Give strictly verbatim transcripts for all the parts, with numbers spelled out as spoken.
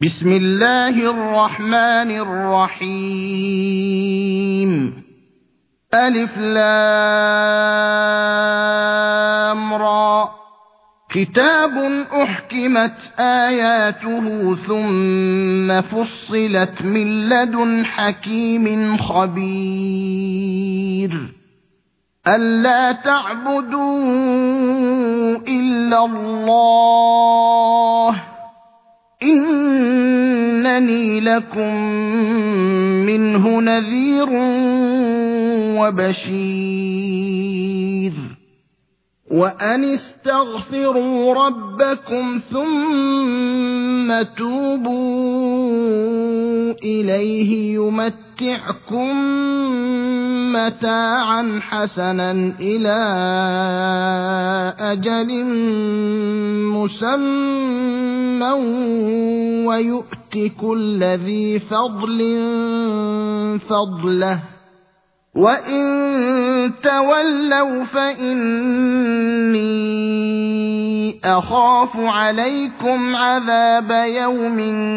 بسم الله الرحمن الرحيم ألف لام را كتاب أحكمت آياته ثم فصلت من لدن حكيم خبير ألا تعبدوا إلا الله إنني لكم منه نذير وبشير وأن استغفروا ربكم ثم توبوا إليه يمتعكم متاعا حسنا إلى أجل مسمى ويؤت كل ذي فضل فضله وإن تولوا فإني أخاف عليكم عذاب يوم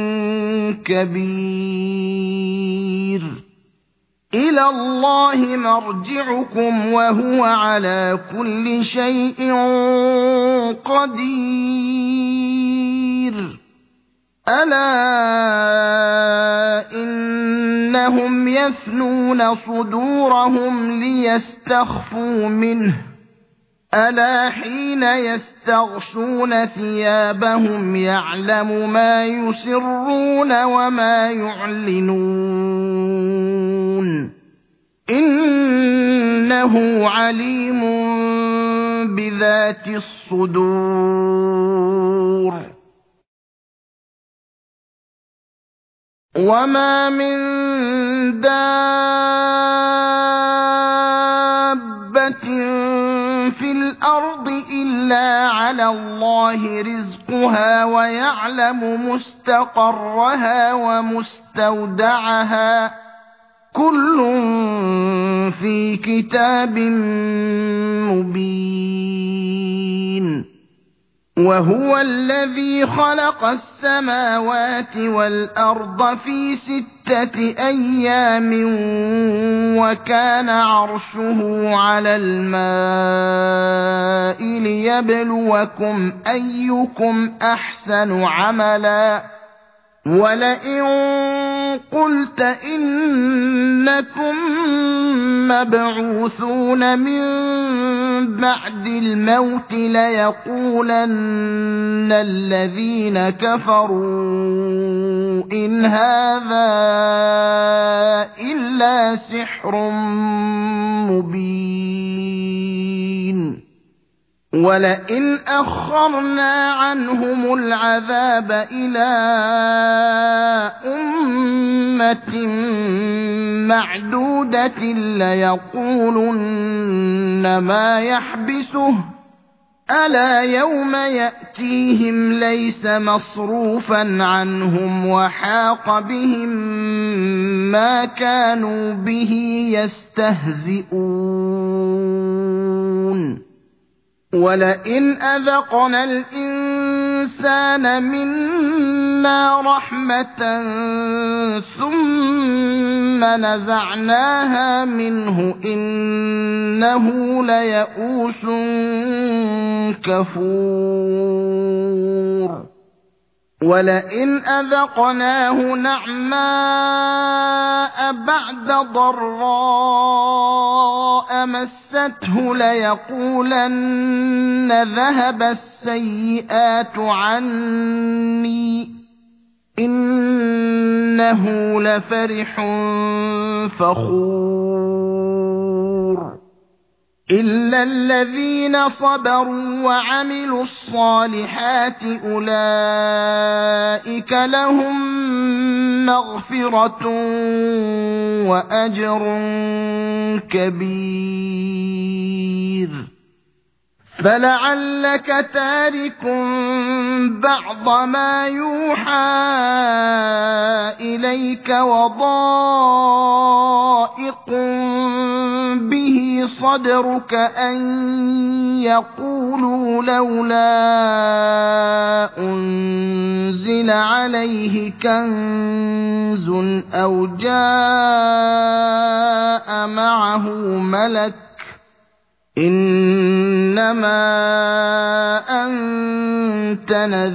كبير إلى الله مرجعكم وهو على كل شيء قدير ألا إنهم يثنون صدورهم ليستخفوا منه ألا حين يستغشون ثيابهم يعلم ما يسرون وما يعلنون إنه عليم بذات الصدور وما من دابة في الأرض إلا على الله رزقها ويعلم مستقرها ومستودعها كل في كتاب مبين وهو الذي خلق السماوات والأرض في ستة أيام وكان عرشه على الماء ليبلوكم أيكم أحسن عملا ولئن قلت إنكم مبعوثون من بعد الموت ليقولن الذين كفروا إن هذا إلا سحر مبين ولئن أخرنا عنهم العذاب إلى أمة معدودة ليقولن ما يحبسه ألا يوم يأتيهم ليس مصروفا عنهم وحاق بهم ما كانوا به يستهزئون ولئن أذقنا الإنسان منا رحمة ثم نزعناها منه إنه ليئوس كفور ولئن أذقناه نعماء بعد ضراء مسته ليقولن ذهب السيئات عني إنه لفرح فخور إلا الذين صبروا وعملوا الصالحات أولئك لهم مغفرة وأجر كبير فلعلك تارك بعض ما يوحى إليك وضائق به صدرك أن يقولوا لولا أنزل عليه كنز أو جاء معه ملك إنما أنت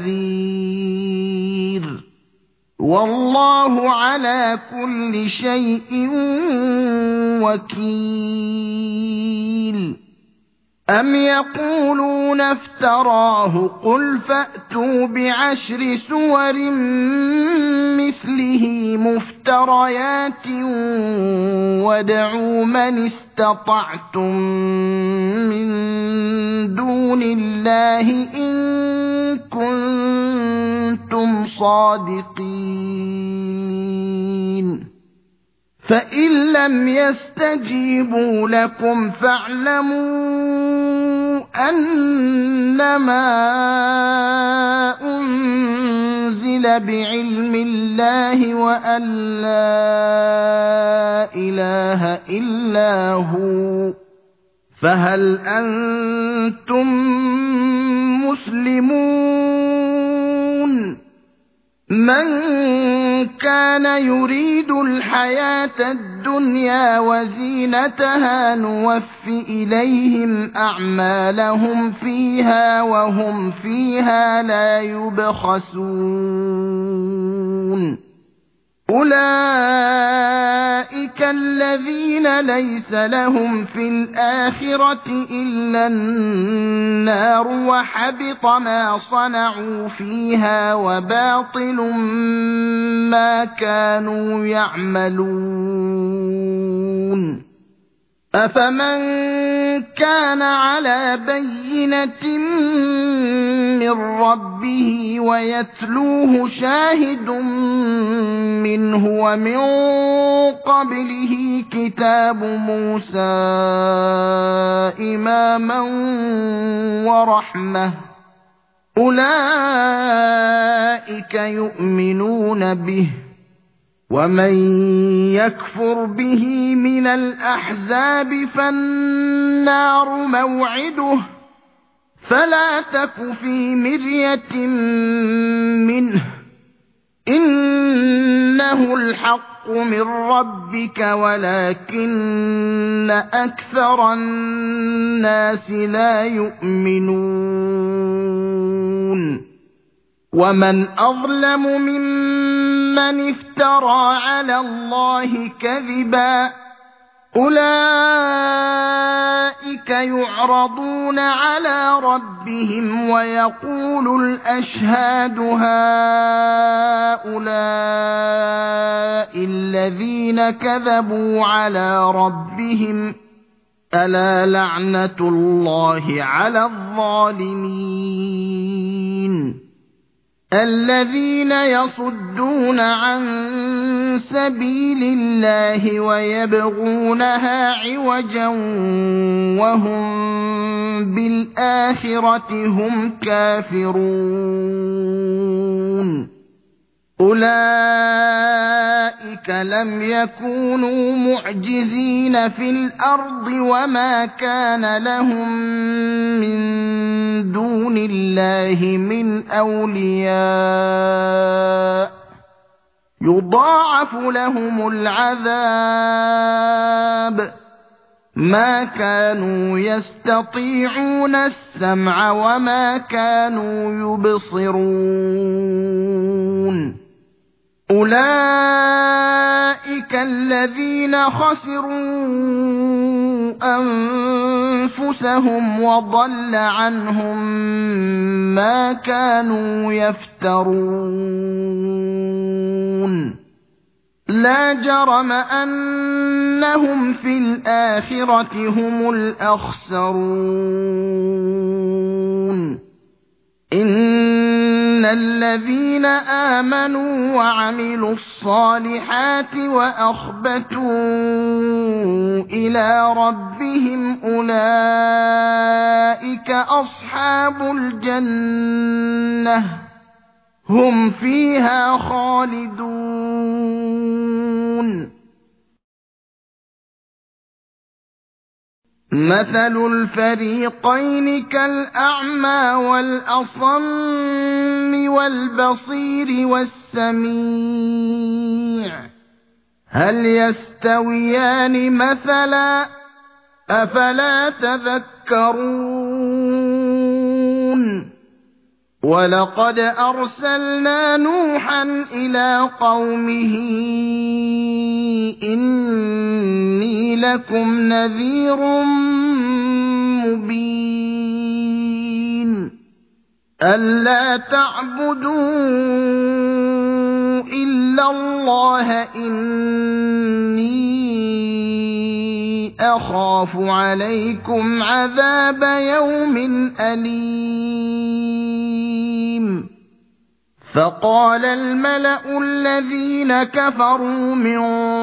نذير والله على كل شيء وكيل أم يقولون افتراه قل فأتوا بعشر سور مثله مفتريات وادعوا من استطعتم من دون الله إن كنتم صادقين فإن لم يستجيبوا لكم فاعلموا أنما أنزل بعلم الله وأن لا إله إلا هو فهل أنتم مسلمون من كان يريد الحياة الدنيا وزينتها نوف إليهم أعمالهم فيها وهم فيها لا يبخسون أولئك الذين ليس لهم في الآخرة إلا النار وحبط ما صنعوا فيها وباطل ما كانوا يعملون أفمن كان على بينة من ربه ويتلوه شاهد منه ومن قبله كتاب موسى إماما ورحمة أولئك يؤمنون به ومن يكفر به من الأحزاب فالنار موعده فلا تك في مرية منه إنه الحق من ربك ولكن أكثر الناس لا يؤمنون ومن أظلم ممن افترى على الله كذبا أولئك يعرضون على ربهم ويقول الأشهاد هؤلاء الذين كذبوا على ربهم ألا لعنة الله على الظالمين الذين يصدون عن سبيل الله ويبغونها عوجا وهم بالآخرة هم كافرون أولئك لم يكونوا معجزين في الأرض وما كان لهم من دون الله من أولياء يضاعف لهم العذاب ما كانوا يستطيعون السمع وما كانوا يبصرون أولئك الذين خسروا أنفسهم وضل عنهم ما كانوا يفترون لا جرم أنهم في الآخرة هم الأخسرون إن الذين آمنوا وعملوا الصالحات وأخبتوا إلى ربهم أولئك أصحاب الجنة هم فيها خالدون مثل الفريقين كالأعمى والأصم والبصير والسميع هل يستويان مثلا أفلا تذكرون ولقد أرسلنا نوحا إلى قومه إني لكم نذير مبين ألا تعبدوا إلا الله إني أخاف عليكم عذاب يوم أليم فقال الملأ الذين كفروا من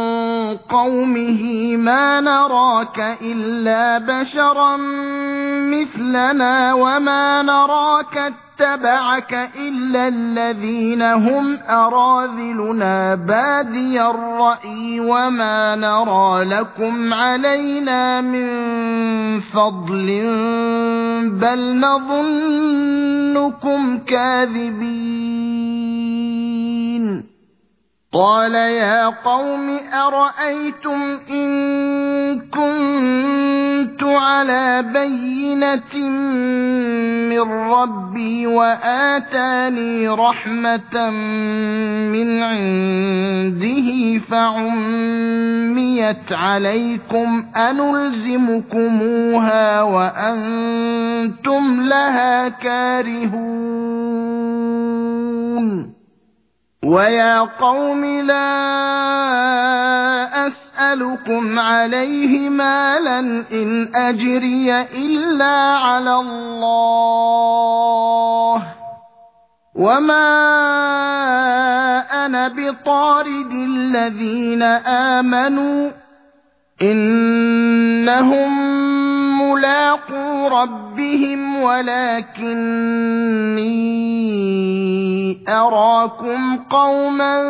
قومه ما نراك إلا بشرا مثلنا وما نراك اتبعك إلا الذين هم أراذلنا بادي الرأي وما نرى لكم علينا من فضل بل نظنكم كاذبين قال يا قوم أرأيتم إن كنت على بينة من ربي وآتاني رحمة من عنده فعميت عليكم أنلزمكموها وأنتم لها كارهون ويا قوم لا أسألكم عليه مالا إن أجري إلا على الله وما أنا بطارد الذين آمنوا إنهم ملاقو ربهم ولكني أراكم قوما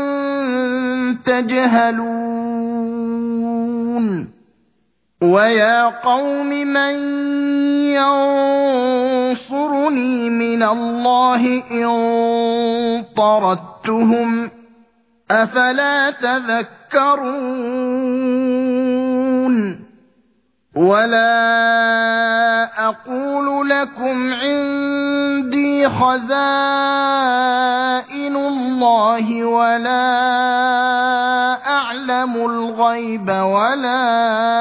تجهلون ويا قوم من ينصرني من الله إن طردتهم أفلا تذكرون ولا أقول لكم عندي خزائن الله ولا أعلم الغيب ولا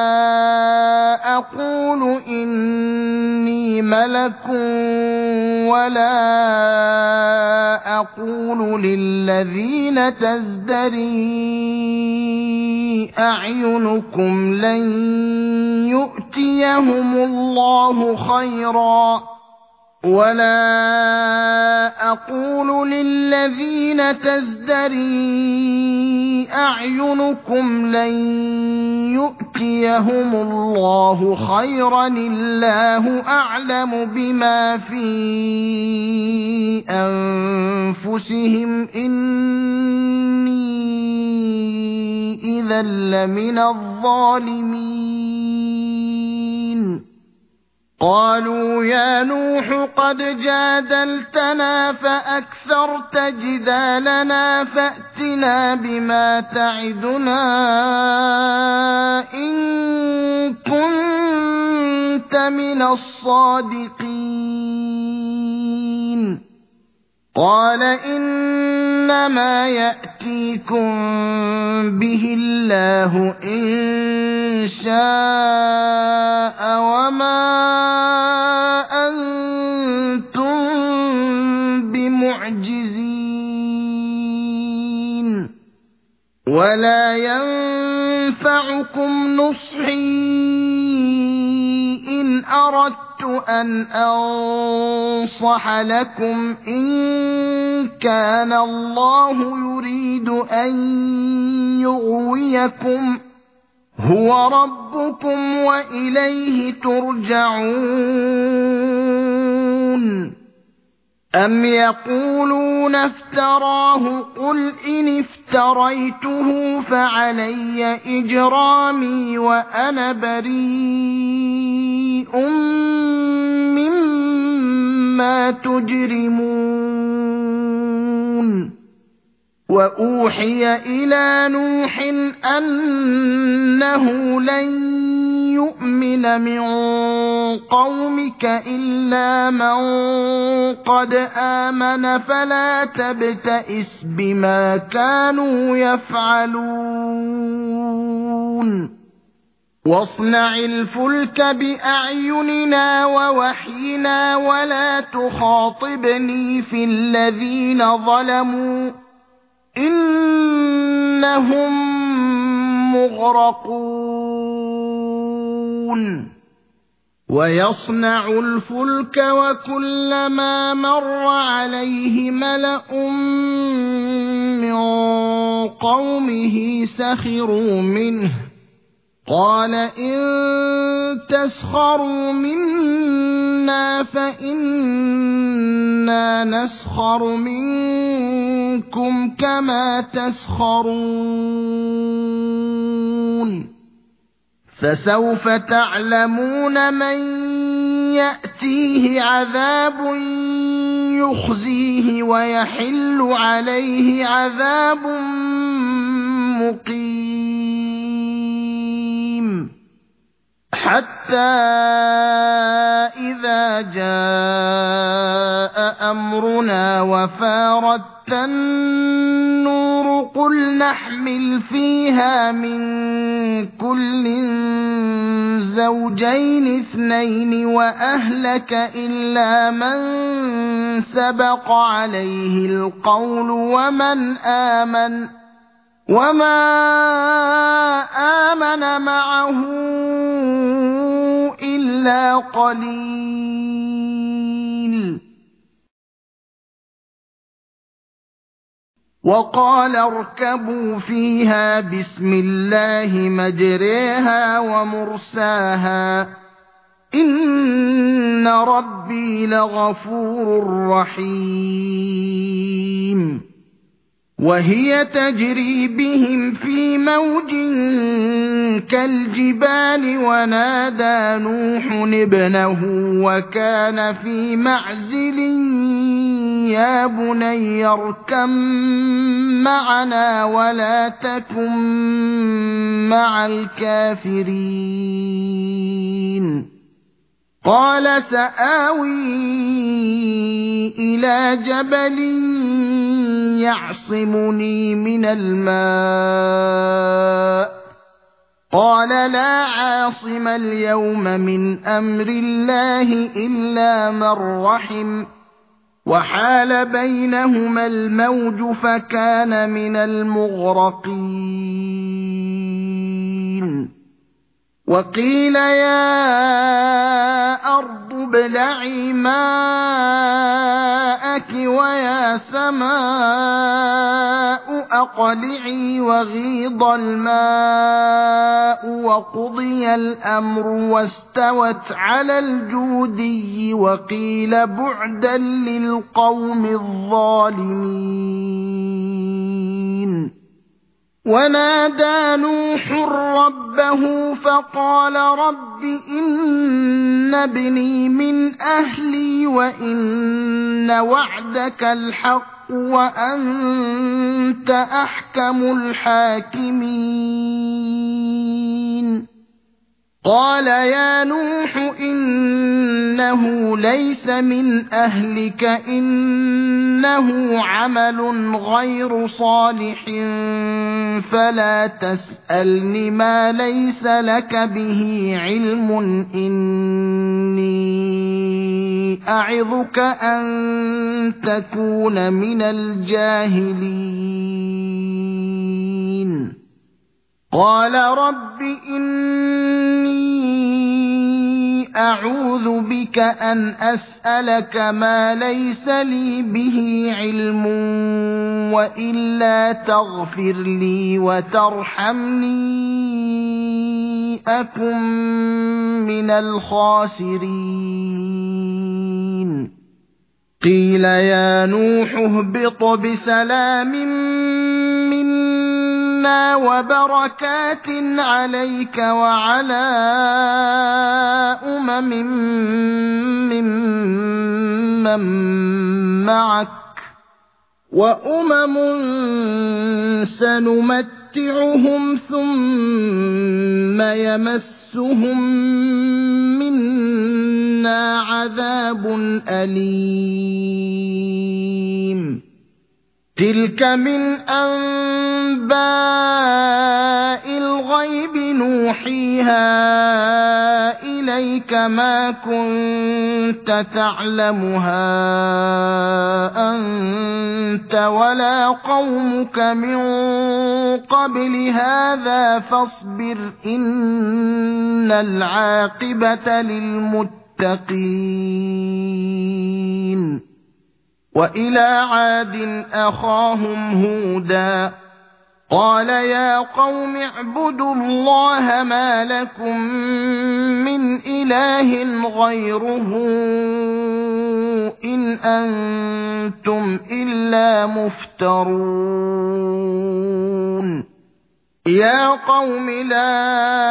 أقول إني ملك ولا أقول للذين تزدري أعينكم لن يؤتيهم الله خيرا ولا أقول للذين تزدري أعينكم لن يؤتيهم الله خيرا الله أعلم بما في أنفسهم إني إذا لمن الظالمين قالوا يا نوح قد جادلتنا فأكثرت جدالنا فأتنا بما تعدنا إن كنت من الصادقين قال إنما يأتيكم به الله إن شاء وما أنتم بمعجزين ولا ينفعكم نصحي إن أردت أن أنصح لكم إن كان الله يريد أن يغويكم هو ربكم وإليه ترجعون أم يقولون افتراه قل إن افتريته فعلي إجرامي وأنا بريء شيء مما تجرمون وأوحي إلى نوح أنه لن يؤمن من قومك إلا من قد آمن فلا تبتئس بما كانوا يفعلون واصنع الفلك بأعيننا ووحينا ولا تخاطبني في الذين ظلموا إنهم مغرقون ويصنع الفلك وكلما مر عليه ملأ من قومه سخروا منه قال إن تسخروا منا فإنا نسخر منكم كما تسخرون فسوف تعلمون من يأتيه عذاب يخزيه ويحل عليه عذاب مقيم حتى إذا جاء أمرنا وفارت النور قل نحمل فيها من كل زوجين اثنين وأهلك إلا من سبق عليه القول ومن آمن وما آمن معه إلا قليل وقال اركبوا فيها بسم الله مجريها ومرساها إن ربي لغفور رحيم وهي تجري بهم في موج كالجبال ونادى نوح ابنه وكان في معزل يا بني اركب معنا ولا تكن مع الكافرين قال سآوي إلى جبل يعصمني من الماء قال لا عاصم اليوم من أمر الله إلا من رحم وحال بينهما الموج فكان من المغرقين وقيل يا أرض ابلعي ماءك ويا سماء أقلعي وغيض الماء وقضي الأمر واستوت على الجودي وقيل بعدا للقوم الظالمين ونادى نوح ربه فقال رب إن ابني من أهلي وإن وعدك الحق وأنت أحكم الحاكمين قال يا نوح إنه ليس من أهلك إنه عمل غير صالح فلا تسألني ما ليس لك به علم إني أعظك أن تكون من الجاهلين قال رب إني أعوذ بك أن أسألك ما ليس لي به علم وإلا تغفر لي وترحمني أكن من الخاسرين قيل يا نوح اهبط بسلام منا منا وبركات عليك وعلى أمم ممن معك وأمم سنمتعهم ثم يمسهم منا عذاب أليم تلك من أنباء الغيب نوحيها إليك ما كنت تعلمها أنت ولا قومك من قبل هذا فاصبر إن العاقبة للمتقين وإلى عاد أخاهم هودا قال يا قوم اعبدوا الله ما لكم من إله غيره إن أنتم إلا مفترون يا قوم لا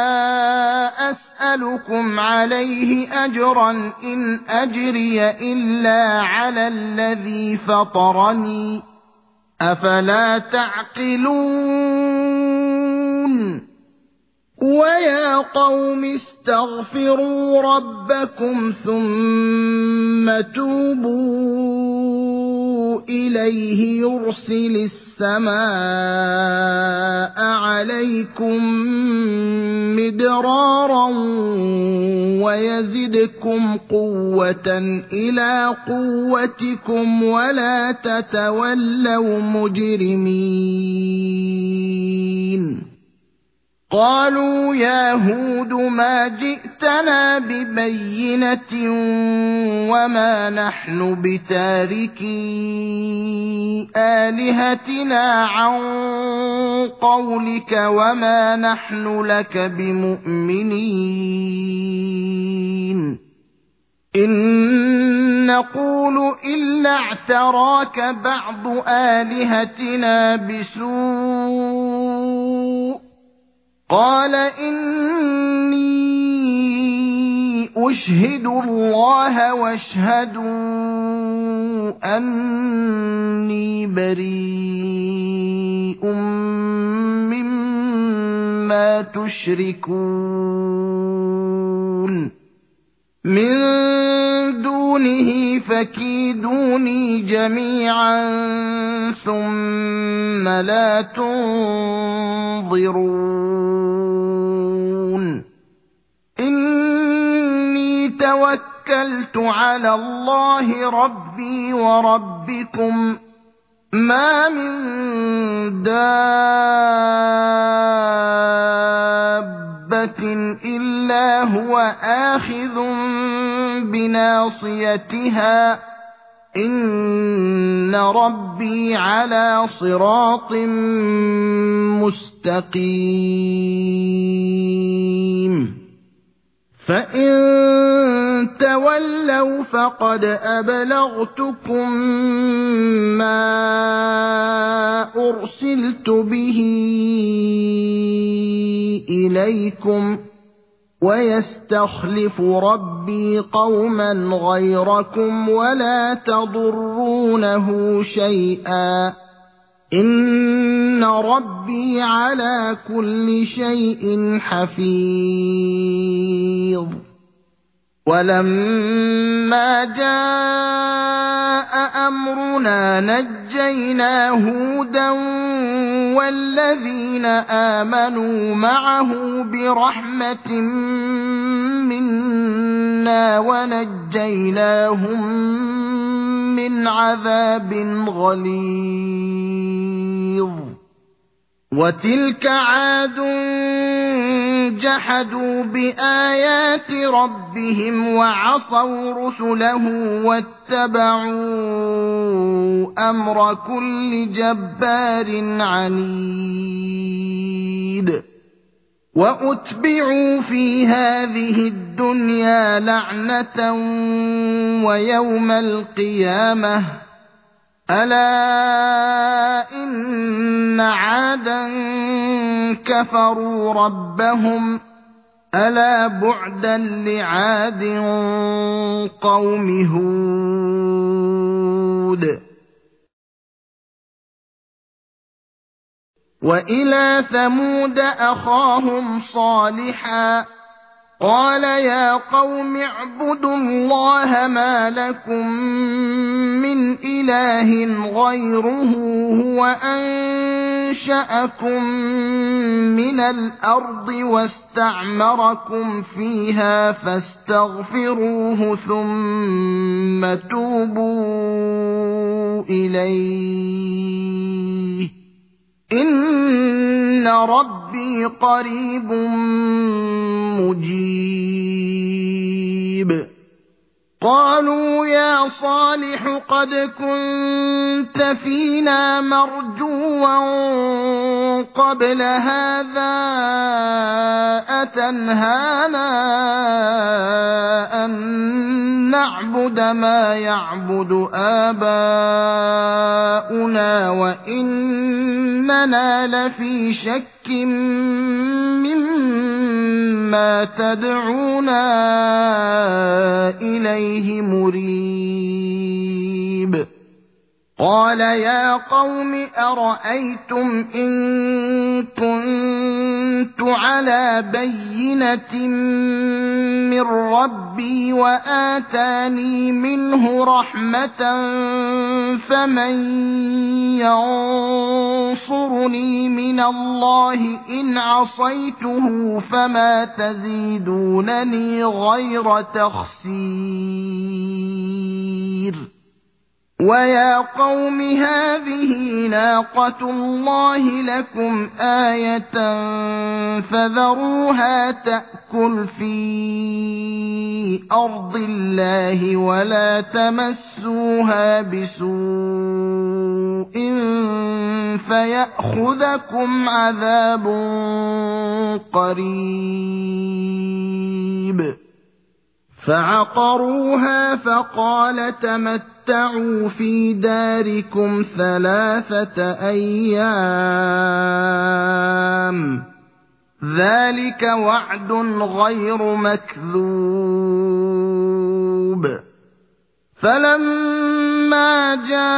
أسألكم عليه أجرا إن أجري إلا على الذي فطرني أفلا تعقلون ويا قوم استغفروا ربكم ثم توبوا إليه يرسل السماء عليكم مدرارا ويزدكم قوة إلى قوتكم ولا تتولوا مجرمين قالوا يا هود ما جئتنا ببينة وما نحن بتاركي آلهتنا عن قولك وما نحن لك بمؤمنين إن نقول إلا اعتراك بعض آلهتنا بسوء قال إني أشهد الله واشهدوا أني بريء مما تشركون من دونه فكيدوني جميعا ثم لا تنظرون إني توكلت على الله ربي وربكم ما من دابة إلا هو آخذ بناصيتها إن ربي على صراط مستقيم فإن تولوا فقد أبلغتكم ما أرسلت به إليكم ويستخلف ربي قوما غيركم ولا تضرونه شيئا إن ربي على كل شيء حفيظ ولما جاء أمرنا نجينا هودا والذين آمنوا معه برحمة منا ونجيناهم من عذاب غليظ وتلك عاد جحدوا بآيات ربهم وعصوا رسله واتبعوا أمر كل جبار عنيد وأتبعوا في هذه الدنيا لعنة ويوم القيامة ألا إن عادا كفروا ربهم ألا بعدا لعاد قوم هود وإلى ثمود أخاهم صالحا قال يا قوم اعبدوا الله ما لكم من إله غيره هو أنشأكم من الأرض واستعمركم فيها فاستغفروه ثم توبوا إليه إن ربي قريب مجيب قالوا يا صالح قد كنت فينا مرجوا قبل هذا أتنهانا أن نعبد ما يعبد آباؤنا وإننا لفي شك مما تدعونا إليه مريب قال يا قوم أرأيتم إن كنت على بينة من ربي وآتاني منه رحمة فمن ينصرني من الله إن عصيته فما تزيدونني غير تخسير ويا قوم هذه ناقة الله لكم آية فذروها تأكل في أرض الله ولا تمسوها بسوء فيأخذكم عذاب قريب فعقروها فقال تمتعوا في داركم ثلاثة أيام ذلك وعد غير مكذوب فلما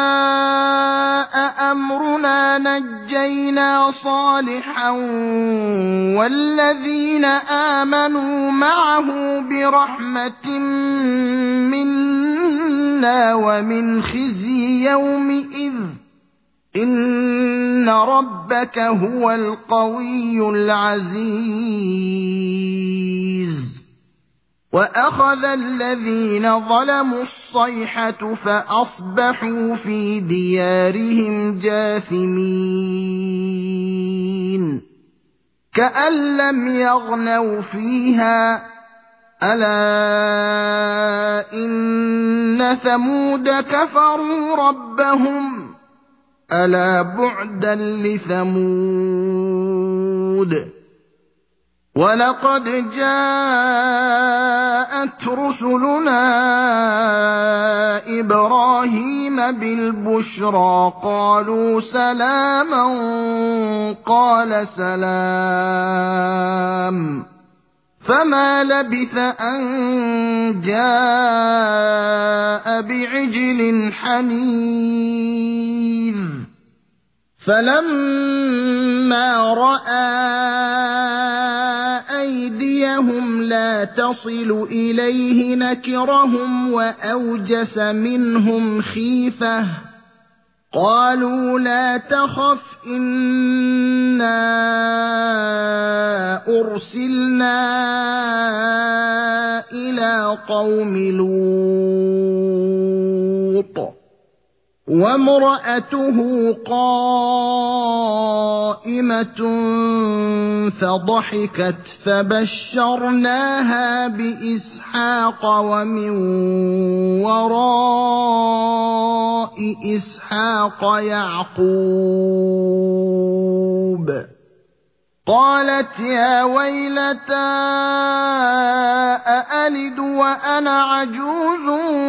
جاء أمرنا نجينا صالحا والذين آمنوا معه برحمة منا ومن خزي يومئذ إن ربك هو القوي العزيز وأخذ الذين ظلموا الصيحة فأصبحوا في ديارهم جاثمين كأن لم يغنوا فيها ألا إن ثمود كفروا ربهم ألا بعدا لثمود ولقد جاءت رسلنا إبراهيم بالبشرى قالوا سلاما قال سلام فما لبث أن جاء بعجل حنيذ فلما رأى أيديهم لا تصل إليه نكرهم وأوجس منهم خيفة قالوا لا تخف إنا أرسلنا إلى قوم لوط وامرأته قائمة فضحكت فبشرناها بإسحاق ومن وراء إسحاق يعقوب قالت يا ويلتى أألد وأنا عجوز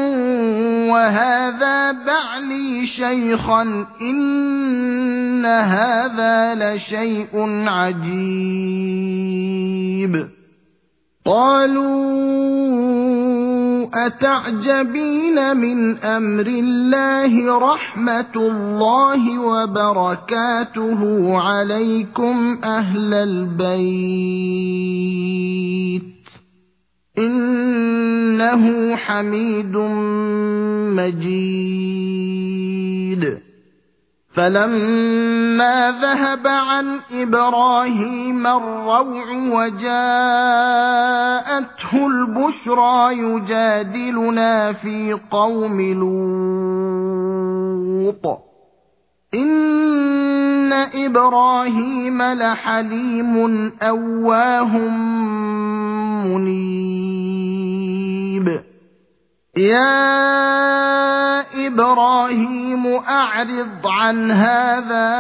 وهذا بعلي شيخا إن هذا لشيء عجيب قالوا أتعجبين من أمر الله رحمة الله وبركاته عليكم أهل البيت إنه حميد مجيد فلما ذهب عن إبراهيم الروع وجاءته البشرى يجادلنا في قوم لوط إن إبراهيم لحليم أواه منيب يا إبراهيم أعرض عن هذا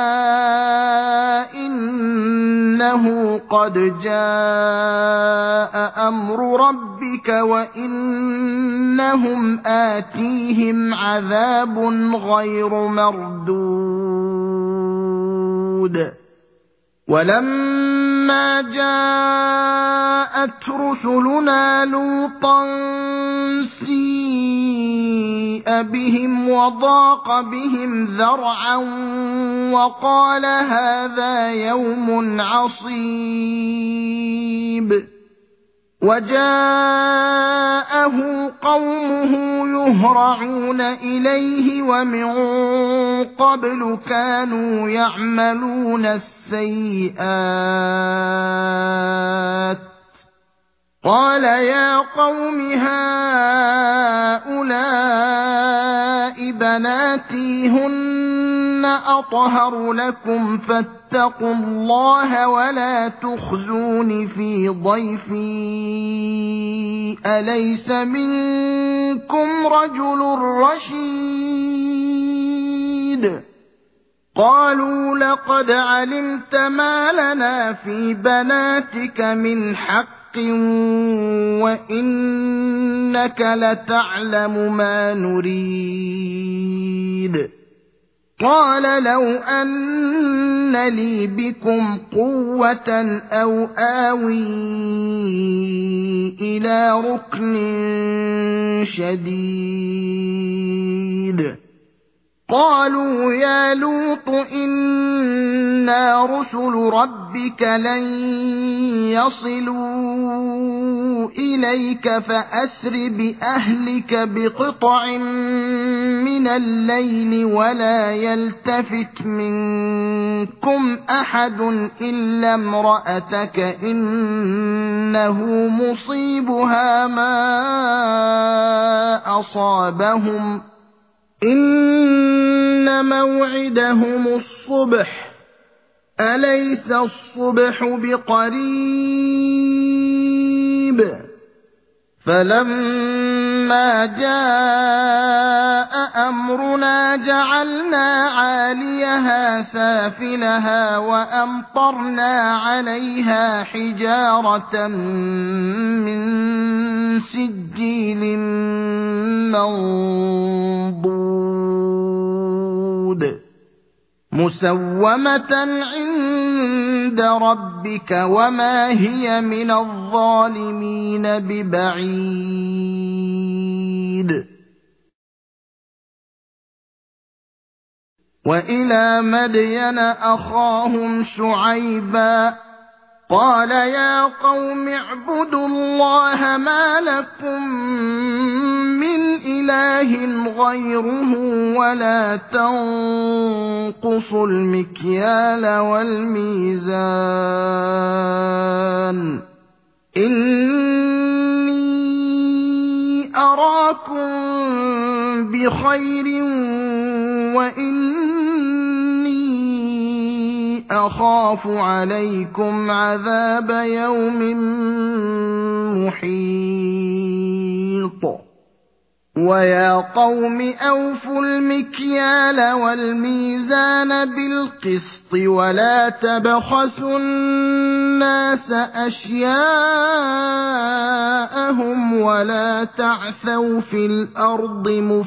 إنه قد جاء أمر ربك وإنهم آتيهم عذاب غير مردود ولما جاءت رسلنا لوطا سيء بهم وضاق بهم ذرعا وقال هذا يوم عصيب وجاءه قومه يهرعون إليه ومن قبل كانوا يعملون السيئات قال يا قوم هؤلاء بناتي هن أطهر لكم فاتقوا الله ولا تخزون في ضيفي أليس منكم رجل رشيد قالوا لقد علمت ما لنا في بناتك من حق وإنك لتعلم ما نريد قال لو أن لي بكم قوة أو آوي إلى ركن شديد قالوا يا لوط إنا رسل ربك لن يصلوا إليك فأسر بأهلك بقطع من الليل ولا يلتفت منكم أحد إلا امرأتك إنه مصيبها ما أصابهم إن موعدهم الصبح أليس الصبح بقريب فلما جاء أمرنا جعلنا عاليها سافلها وأمطرنا عليها حجارة من سجيل منضود مسومة عند ربك وما هي من الظالمين ببعيد وإلى مدين أخاهم شعيبا قال يا قوم اعبدوا الله ما لكم من إله غيره ولا تنقصوا المكيال والميزان إني أراكم بخير وإني أخاف عليكم عذاب يوم محيط ويا قوم أوفوا المكيال والميزان بالقسط ولا تبخسوا النَّاسَ أَشْيَاءَهُمْ وَلَا تَعْثَوْا فِي الْأَرْضِ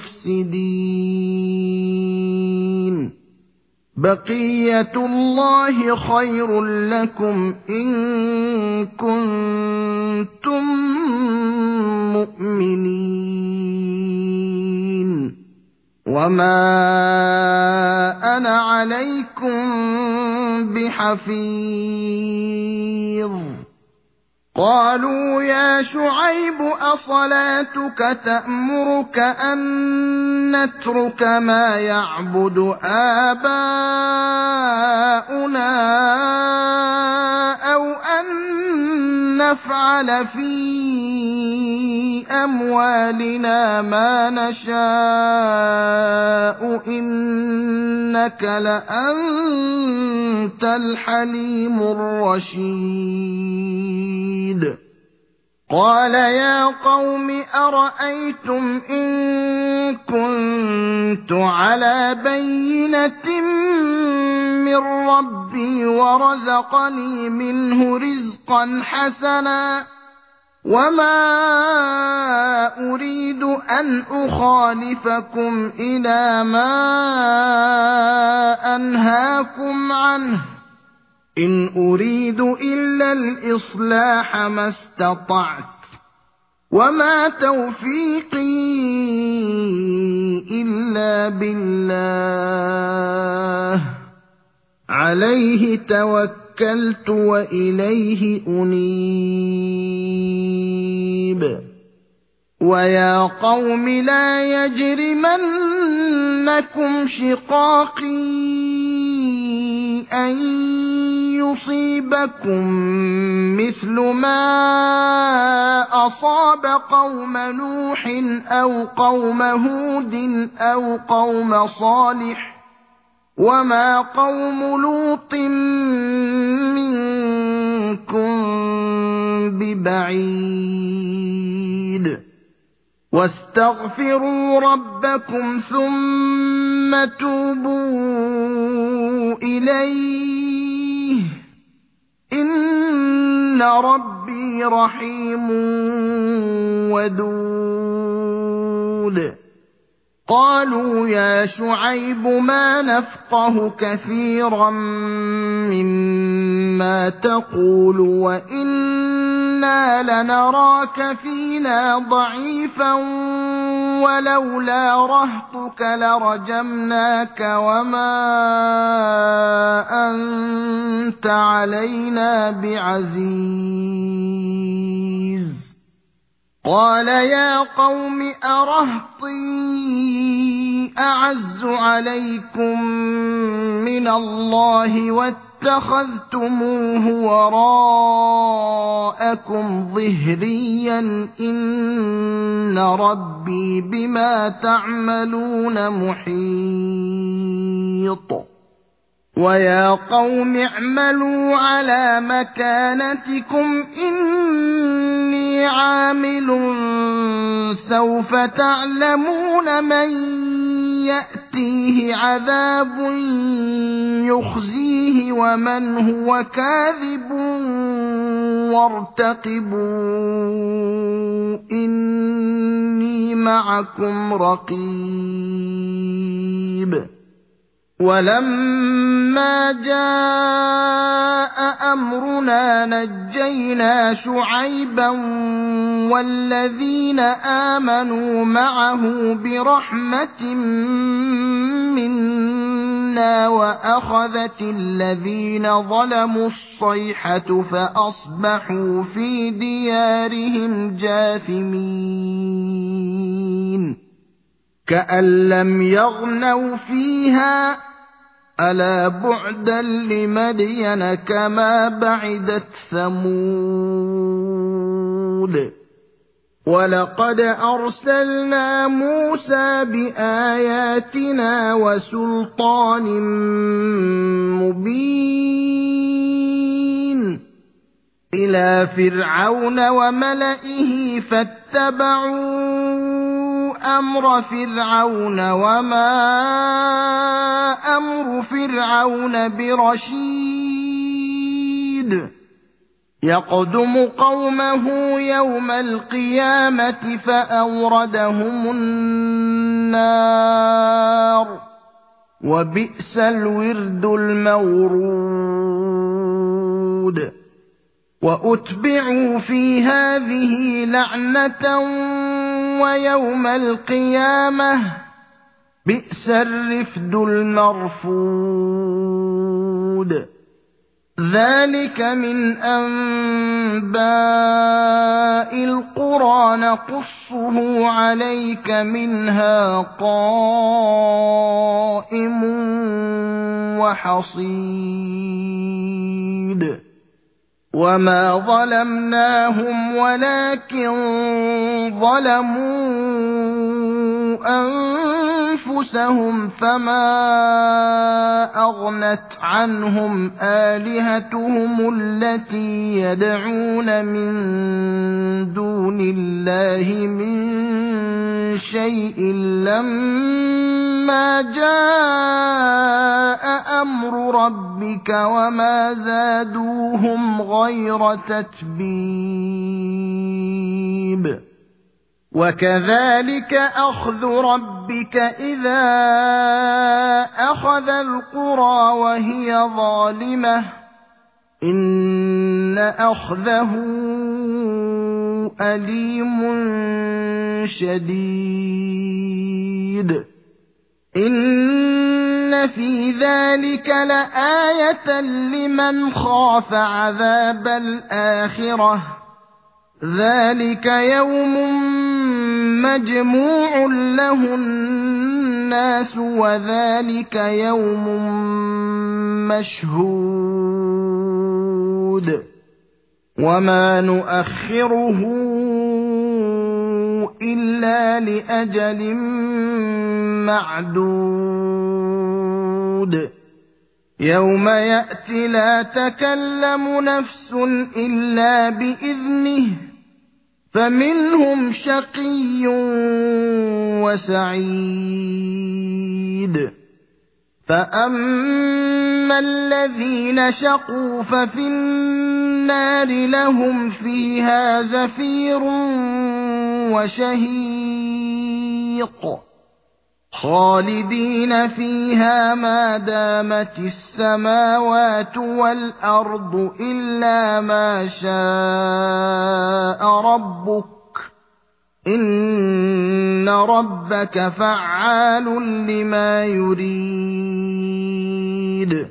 مُفْسِدِينَ بَقِيَّةُ اللَّهِ خَيْرٌ لَّكُمْ إِن كُنتُم مُّؤْمِنِينَ وَمَا أَنَا عَلَيْكُم بِحَفِيظٍ قَالُوا يَا شُعَيْبُ أَصَلَاتُكَ تَأْمُرُكَ أَن نَّتْرُكَ مَا يَعْبُدُ آبَاؤُنَا أَوْ أَن نَّفْعَلَ فِي أَمْوَالِنَا مَا نَشَاءُ إِنَّكَ لَأَنتَ الْحَلِيمُ الرَّشِيدُ قَالَ يَا قَوْمِ أَرَأَيْتُمْ إِن كُنتُ عَلَىٰ بَيِّنَةٍ مِّن رَّبِّي وَرَزَقَنِي مِنْهُ رِزْقًا حَسَنًا وَمَا أُرِيدُ أَنْ أُخَالِفَكُمْ إِلَىٰ مَا أَنْهَاكُمْ عَنْهُ إِنْ أُرِيدُ إِلَّا الْإِصْلَاحَ مَا اسْتَطَعْتُ وَمَا تَوْفِيقِي إِلَّا بِاللَّهِ عَلَيْهِ تَوَكَّلْتُ وَإِلَيْهِ أُنِيبُ وَيَا قَوْمِ لَا يَجْرِمَنَّكُمْ شِقَاقِي أَن يُصِيبَكُم مِّثْلُ مَا أَصَابَ قَوْمَ نُوحٍ أَوْ قَوْمَ هُودٍ أَوْ قَوْمَ صَالِحٍ وَمَا قَوْمُ لُوطٍ مِّنكُم بِبَعِيدٍ وَاسْتَغْفِرُوا رَبَّكُمْ ثُمَّ تُوبُوا إِلَيْهِ إِنَّ رَبِّي رَحِيمٌ وَدُودٌ قَالُوا يَا شُعَيْبُ مَا نَفْقَهُ كَثِيرًا مِّمَّا تَقُولُ وَإِنَّا لَنَرَاكَ فِينَا ضَعِيفًا وَلَوْلَا رَهْطُكَ لَرَجَمْنَاكَ وَمَا أَنتَ عَلَيْنَا بِعَزِيزٍ قَالَ يَا قَوْمِ أَرَهْطِي أَعَزُّ عَلَيْكُم مِّنَ اللَّهِ وَاتَّخَذْتُمُوهُ وَرَاءَكُمْ ظِهْرِيًّا إِنَّ رَبِّي بِمَا تَعْمَلُونَ مُحِيطٌ وَيَا قَوْمِ اعْمَلُوا عَلَىٰ مَكَانَتِكُمْ إِنِّي عَامِلٌ سَوْفَ تَعْلَمُونَ مَن يَأْتِيهِ عَذَابٌ يُخْزِيهِ وَمَنْ هُوَ كَاذِبٌ وَارْتَقِبُوا إِنِّي مَعَكُمْ رَقِيبٌ وَلَمَّا جَاءَ أَمْرُنَا نَجَّيْنَا شُعَيْبًا وَالَّذِينَ آمَنُوا مَعَهُ بِرَحْمَةٍ مِّنَّا وَأَخَذَتِ الَّذِينَ ظَلَمُوا الصَّيْحَةُ فَأَصْبَحُوا فِي دِيَارِهِمْ جَاثِمِينَ كَأَن لَّمْ يَغْنَوْا فِيهَا أَلَا بُعْدًا لِّمَدْيَنَ كَمَا بَعِدَتْ ثَمُودُ وَلَقَدْ أَرْسَلْنَا مُوسَىٰ بِآيَاتِنَا وَسُلْطَانٍ مُّبِينٍ إِلَىٰ فِرْعَوْنَ وَمَلَئِهِ فَاتَّبَعُوا أَمْرَ فِرْعَوْنَ وَمَا أَمْرُ فِرْعَوْنَ بِرَشِيدٍ يقدم قومه يوم القيامة فأوردهم النار وبئس الورد المورود وأتبعوا في هذه لعنة ويوم القيامة بئس الرفد المرفود ذلك من أنباء القرى نقصه عليك منها قائم وحصيد وما ظلمناهم ولكن ظلموا أنفسهم فما أغنت عنهم آلهتهم التي يدعون من دون الله من شيء لما جاء أمر ربك وما زادوهم غير تتبيب وكذلك أخذ ربك إذا أخذ القرى وهي ظالمة إن أخذه أليم شديد إن في ذلك لآية لمن خاف عذاب الآخرة ذلك يوم مجموع له الناس وذلك يوم مشهود وما نؤخره إلا لأجل معدود يوم يأتي لا تكلم نفس إلا بإذنه فمنهم شقي وسعيد فأما الذين شقوا ففي النار لهم فيها زفير وشهيق خالدين فيها ما دامت السماوات والأرض إلا ما شاء ربك إن ربك فعال لما يريد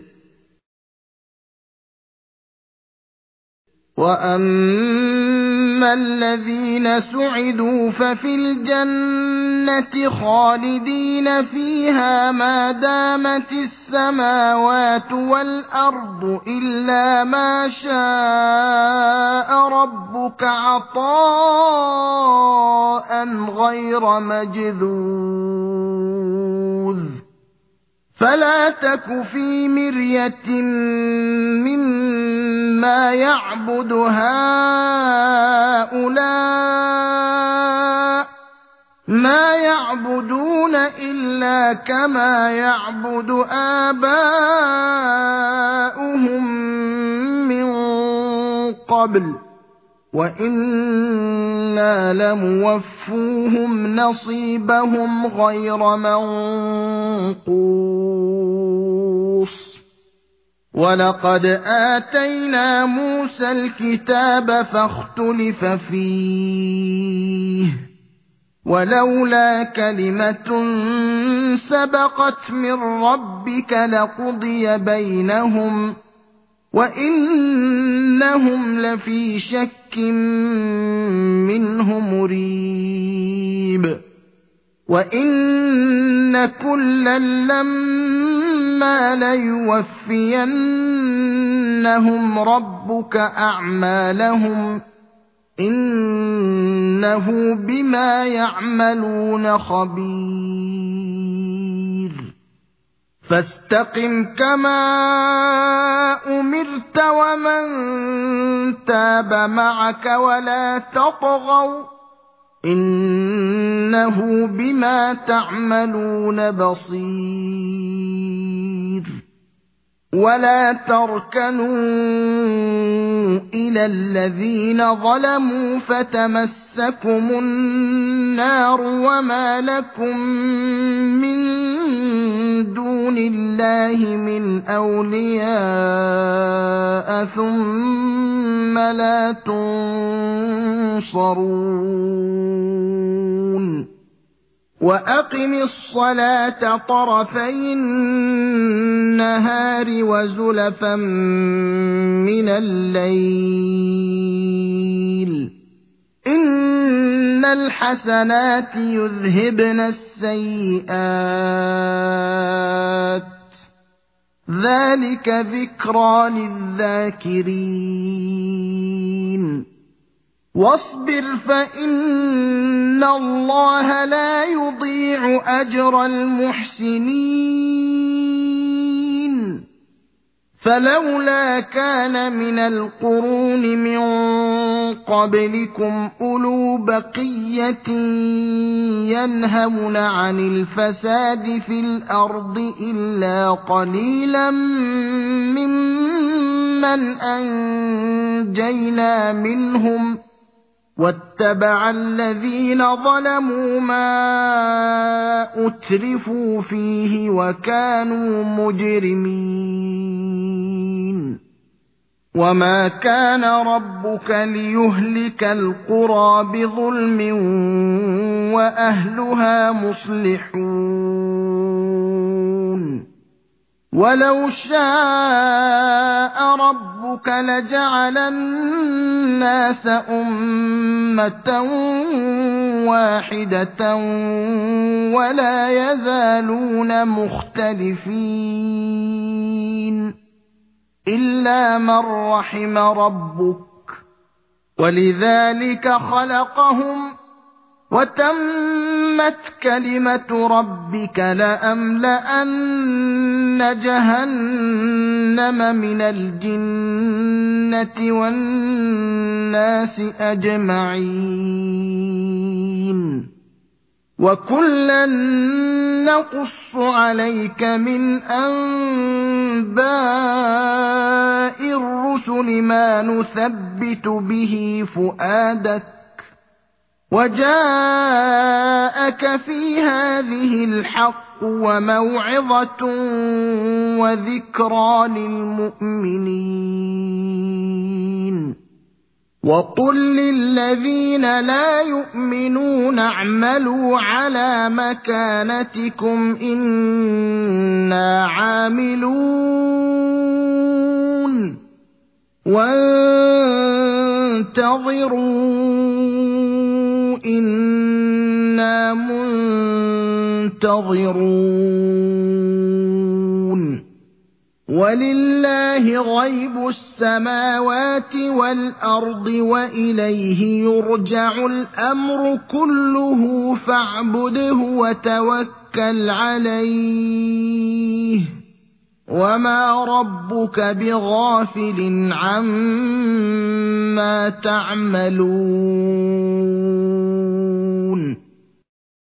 وأما الذين سعدوا ففي الجنة خالدين فيها ما دامت السماوات والأرض إلا ما شاء ربك عطاء غير مجذوذ فلا تك في مرية مما يعبد هؤلاء ما يعبدون إلا كما يعبد آباؤهم من قبل وإنا لموفوهم نصيبهم غير منقوص ولقد آتينا موسى الكتاب فاختلف فيه ولولا كلمة سبقت من ربك لقضي بينهم وإنهم لفي شك منه مريب وإن كلا لما ليوفينهم ربك أعمالهم إنه بما يعملون خبير فاستقم كما أمرت ومن تاب معك ولا تطغوا إنه بما تعملون بصير ولا تركنوا إلى الذين ظلموا فتمسكم النار وما لكم من دون الله من أولياء ثم لا تنصرون وأقم الصلاة طرفي النهار وزلفا من الليل إن الحسنات يذهبن السيئات ذلك ذكرى للذاكرين واصبر فإن الله لا يضيع أجر المحسنين فلولا كان من القرون من قبلكم أولو بقية ينهون عن الفساد في الأرض إلا قليلا ممن أنجينا منهم واتبع الذين ظلموا ما أترفوا فيه وكانوا مجرمين وما كان ربك ليهلك القرى بظلم وأهلها مصلحون ولو شاء ربك لجعل الناس أمة واحدة ولا يزالون مختلفين إلا من رحم ربك ولذلك خلقهم وتمت كلمة ربك لأملأن جهنم من الجنة والناس أجمعين وكلا نقص عليك من أنباء الرسل ما نثبت به فؤادك وجاءك في هذه الحق وموعظة وذكرى للمؤمنين وقل للذين لا يؤمنون اعملوا على مكانتكم إنا عاملون وانتظروا إنا منتظرون ولله غيب السماوات والأرض وإليه يرجع الأمر كله فاعبده وتوكل عليه وما ربك بغافل عما تعملون